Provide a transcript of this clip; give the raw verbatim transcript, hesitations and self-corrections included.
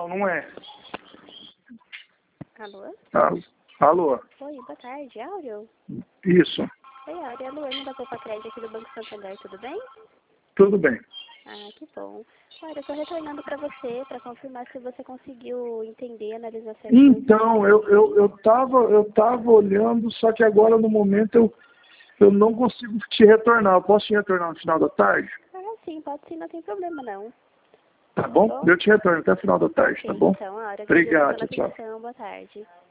Não, não é. Alô? Alô? Alô? Oi, boa tarde. Áureo? Isso. Oi, Áureo. É a Luana da Poupa Crédito aqui do Banco Santander, tudo bem? Tudo bem. Ah, que bom. Olha, eu estou retornando para você, para confirmar se você conseguiu entender, analisar certinho. Então, eu, eu, eu, tava, eu tava olhando, só que agora no momento eu, eu não consigo te retornar. Eu posso te retornar no final da tarde? Ah, sim, pode sim, não tem problema não. Tá bom? Tá bom? Eu te retorno até o final da tarde, Ok, tá bom? então, Áureo, agradeço Obrigado, pela tchau. atenção, boa tarde.